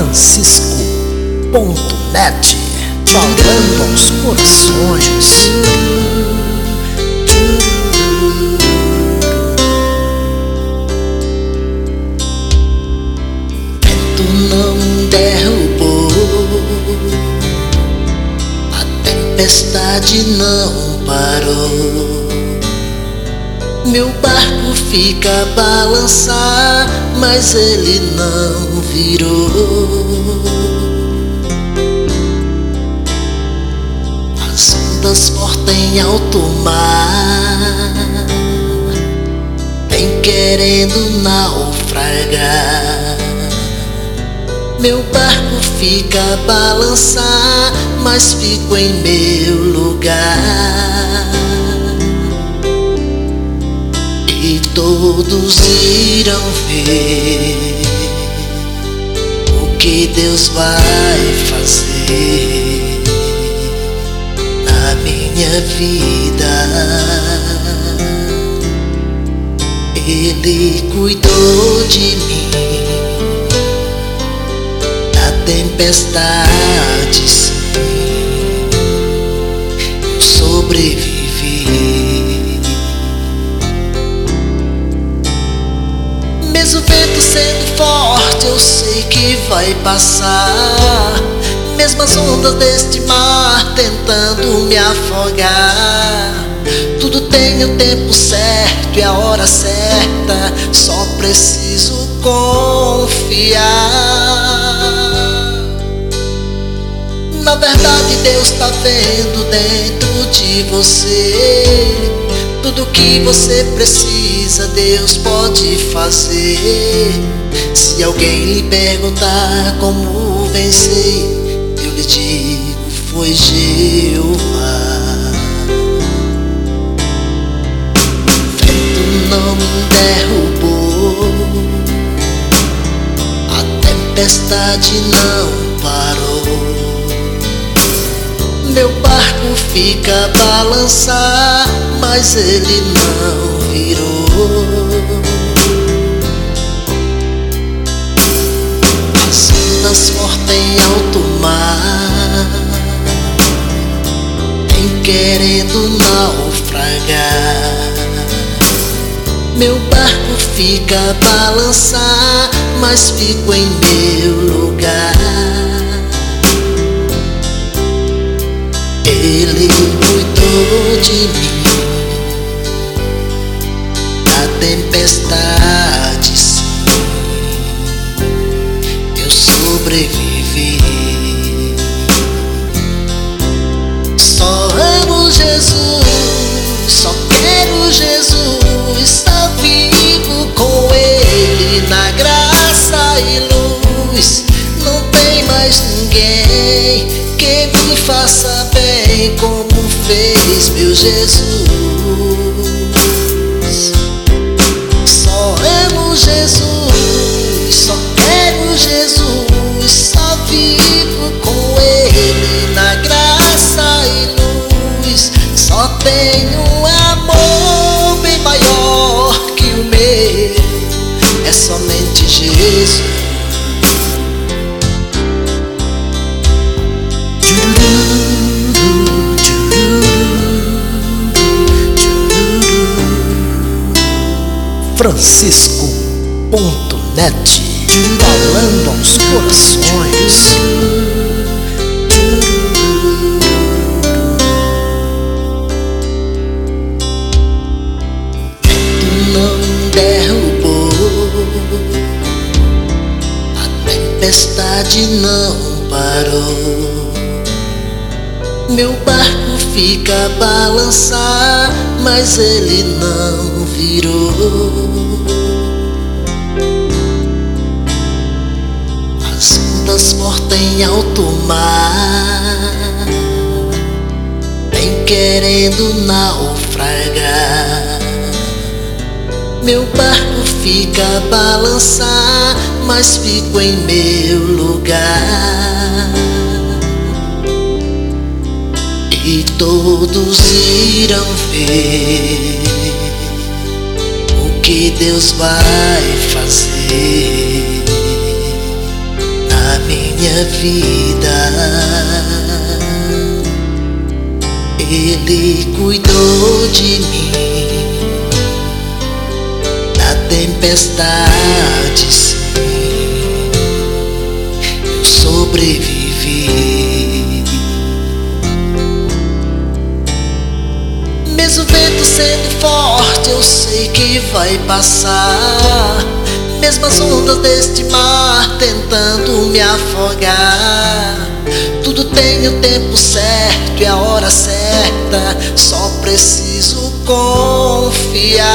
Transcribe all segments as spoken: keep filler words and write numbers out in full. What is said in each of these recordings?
Francisco ponto net, falando aos corações. Vento não derrubou, a tempestade não parou. Meu barco fica a balançar, mas ele não virou. As ondas fortes em alto mar vem querendo naufragar. Meu barco fica a balançar, mas fico em meu lugar. E todos irão ver o que Deus vai fazer na minha vida. Ele cuidou de mim da tempestade, sim, eu sobrevivi. Mesmo o vento sendo forte, eu sei que vai passar. Mesmo as ondas deste mar tentando me afogar, tudo tem o tempo certo e a hora certa, só preciso confiar. Na verdade, Deus tá vendo dentro de você. Tudo que você precisa, Deus pode fazer. Se alguém lhe perguntar como vencer, eu lhe digo, foi Jeová. Vento não me derrubou, a tempestade não parou. Meu barco fica a balançar, mas ele não virou. As ondas fortes em alto mar vem querendo naufragar. Meu barco fica a balançar, mas fico em meu lugar. Ele cuidou de mim da tempestade, sim, eu sobrevivi. Só amo Jesus, só quero Jesus, só vivo com Ele na graça e luz. Não tem mais ninguém que me faça bem como fez meu Jesus. Só amo Jesus, só quero Jesus, só vivo com Ele na graça e luz. Só tenho um amor bem maior que o meu, é somente Jesus. Francisco ponto net, falando aos corações. Vento não derrubou, a tempestade não parou. Meu barco fica a balançar, mas ele não virou. As ondas fortes em alto mar vem querendo naufragar. Meu barco fica a balançar, mas fico em meu lugar. E todos irão ver o que Deus vai fazer na da minha vida. Ele cuidou de mim na tempestade, sim, eu sobrevivi. Mesmo o vento sendo forte, eu sei que vai passar. Mesmo as ondas deste mar tentando me afogar, tudo tem o tempo certo e a hora certa, só preciso confiar.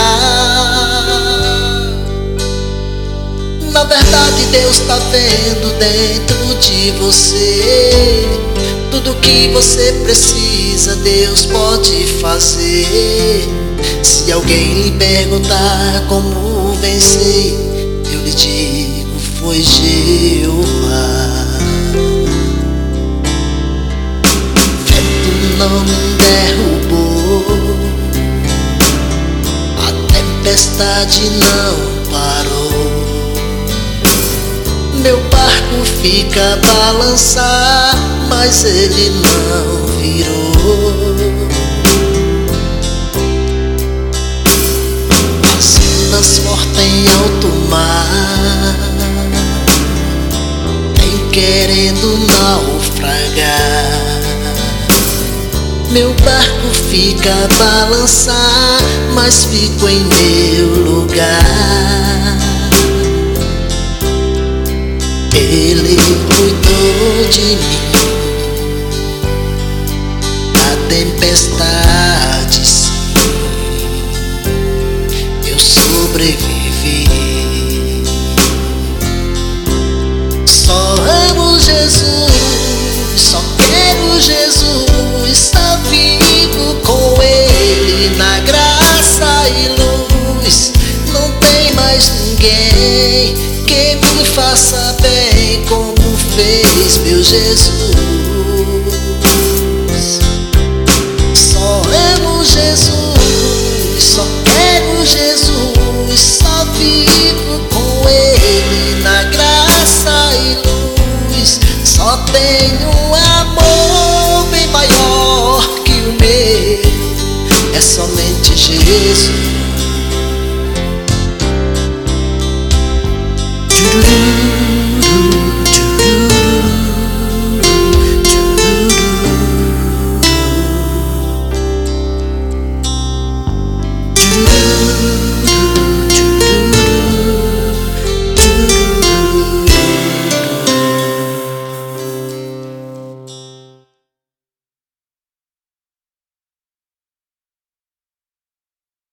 Na verdade Deus tá vendo dentro de você. Tudo que você precisa Deus pode fazer. Se alguém lhe perguntar como vencer, eu lhe digo, foi Jeová. Vento não me derrubou, a tempestade não parou. Meu barco fica a balançar, mas ele não virou. As ondas fortes em alto mar vem querendo naufragar. Meu barco fica a balançar, mas fico em meu lugar. Ele cuidou de mim na tempestade, sim, eu sobrevivi. Só amo Jesus, só quero Jesus, só vivo com Ele na graça e luz. Não tem mais ninguém que me faça bem como fez meu Jesus. Só amo Jesus, só quero Jesus, só vivo com Ele na graça e luz. Só tenho um amor bem maior que o meu, é somente Jesus.